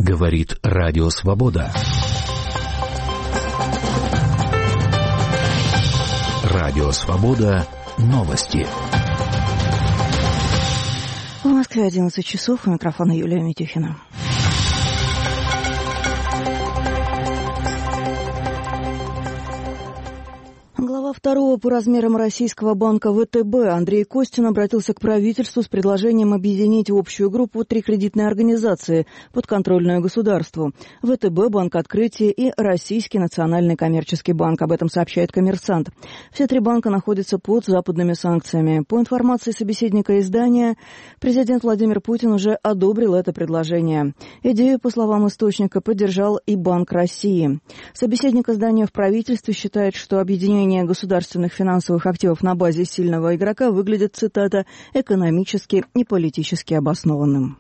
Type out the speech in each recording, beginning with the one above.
Говорит Радио Свобода. Радио Свобода. Новости. В Москве 11 часов. У микрофона Юлия Митюхина. Глава второго по размерам российского банка ВТБ Андрей Костин обратился к правительству с предложением объединить в общую группу 3 кредитные организации, подконтрольную государству: ВТБ, Банк Открытия и Российский национальный коммерческий банк. Об этом сообщает «Коммерсант». Все 3 банка находятся под западными санкциями. По информации собеседника издания, президент Владимир Путин уже одобрил это предложение. Идею, по словам источника, поддержал и Банк России. Собеседник издания в правительстве считает, что объединение государственных финансовых активов на базе сильного игрока выглядит, цитата, «экономически и политически обоснованным».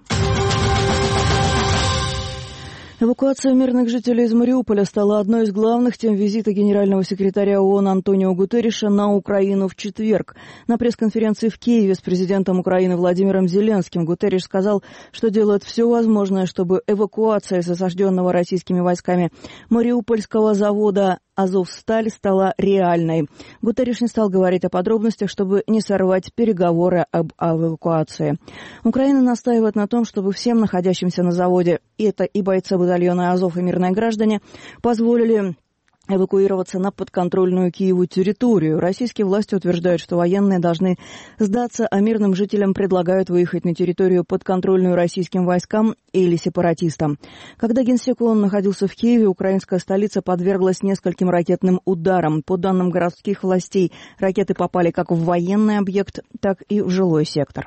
Эвакуация мирных жителей из Мариуполя стала одной из главных тем визита генерального секретаря ООН Антонио Гутерриша на Украину в четверг. На пресс-конференции в Киеве с президентом Украины Владимиром Зеленским Гутерриш сказал, что делает все возможное, чтобы эвакуация с осажденного российскими войсками Мариупольского завода «Азовсталь» стала реальной. Гутерриш не стал говорить о подробностях, чтобы не сорвать переговоры об эвакуации. Украина настаивает на том, чтобы всем находящимся на заводе, это и бойцы батальона «Азов», и мирные граждане, позволили эвакуироваться на подконтрольную Киеву территорию. Российские власти утверждают, что военные должны сдаться, а мирным жителям предлагают выехать на территорию, подконтрольную российским войскам или сепаратистам. Когда генсек ООН находился в Киеве, украинская столица подверглась нескольким ракетным ударам. По данным городских властей, ракеты попали как в военный объект, так и в жилой сектор.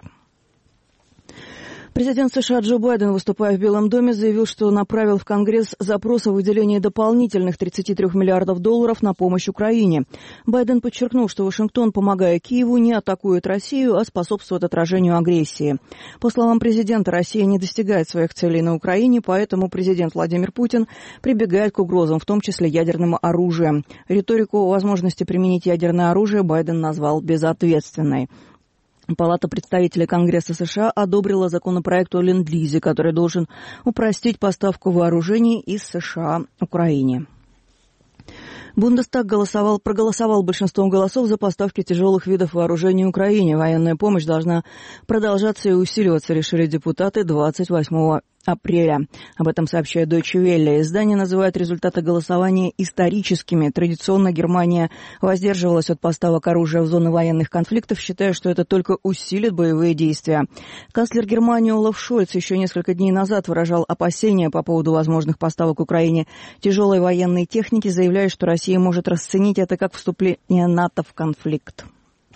Президент США Джо Байден, выступая в Белом доме, заявил, что направил в Конгресс запрос о выделении дополнительных $33 миллиардов на помощь Украине. Байден подчеркнул, что Вашингтон, помогая Киеву, не атакует Россию, а способствует отражению агрессии. По словам президента, Россия не достигает своих целей на Украине, поэтому президент Владимир Путин прибегает к угрозам, в том числе ядерным оружием. Риторику о возможности применить ядерное оружие Байден назвал безответственной. Палата представителей Конгресса США одобрила законопроект о ленд-лизе, который должен упростить поставку вооружений из США Украине. Бундестаг проголосовал большинством голосов за поставки тяжелых видов вооружений Украине. Военная помощь должна продолжаться и усиливаться, решили депутаты 28 апреля. Об этом сообщает Deutsche Welle. Издание называет результаты голосования историческими. Традиционно Германия воздерживалась от поставок оружия в зоны военных конфликтов, считая, что это только усилит боевые действия. Канцлер Германии Олаф Шольц еще несколько дней назад выражал опасения по поводу возможных поставок Украине тяжелой военной техники, заявляя, что Россия может расценить это как вступление НАТО в конфликт.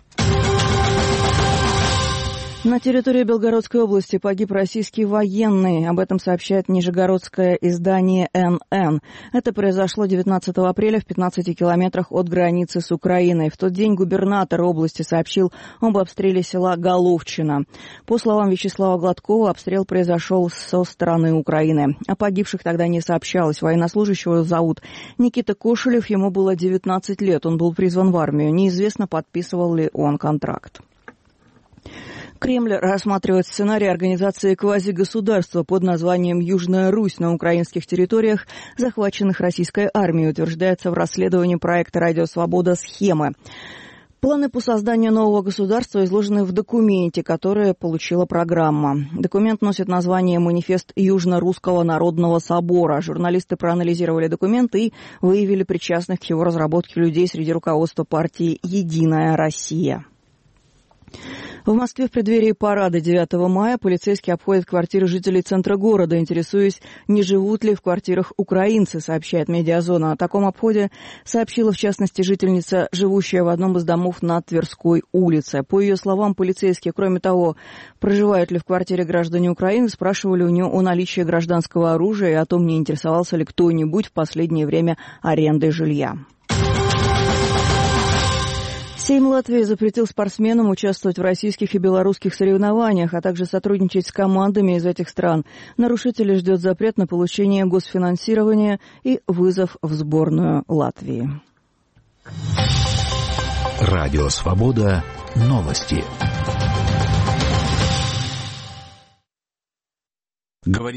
На территории Белгородской области погиб российский военный. Об этом сообщает нижегородское издание «НН». Это произошло 19 апреля в 15 километрах от границы с Украиной. В тот день губернатор области сообщил об обстреле села Головчино. По словам Вячеслава Гладкова, обстрел произошел со стороны Украины. О погибших тогда не сообщалось. Военнослужащего зовут Никита Кошелев, ему было 19 лет. Он был призван в армию. Неизвестно, подписывал ли он контракт. Кремль рассматривает сценарий организации квазигосударства под названием «Южная Русь» на украинских территориях, захваченных российской армией, утверждается в расследовании проекта «Радио Свобода» «Схемы». Планы по созданию нового государства изложены в документе, которое получила программа. Документ носит название «Манифест Южно-Русского народного собора». Журналисты проанализировали документ и выявили причастных к его разработке людей среди руководства партии «Единая Россия». В Москве в преддверии парада 9 мая полицейские обходят квартиры жителей центра города, интересуясь, не живут ли в квартирах украинцы, сообщает «Медиазона». О таком обходе сообщила, в частности, жительница, живущая в одном из домов на Тверской улице. По ее словам, полицейские, кроме того, проживают ли в квартире граждане Украины, спрашивали у нее о наличии гражданского оружия и о том, не интересовался ли кто-нибудь в последнее время арендой жилья. Сейм Латвии запретил спортсменам участвовать в российских и белорусских соревнованиях, а также сотрудничать с командами из этих стран. Нарушителей ждет запрет на получение госфинансирования и вызов в сборную Латвии. Радио Свобода. Новости.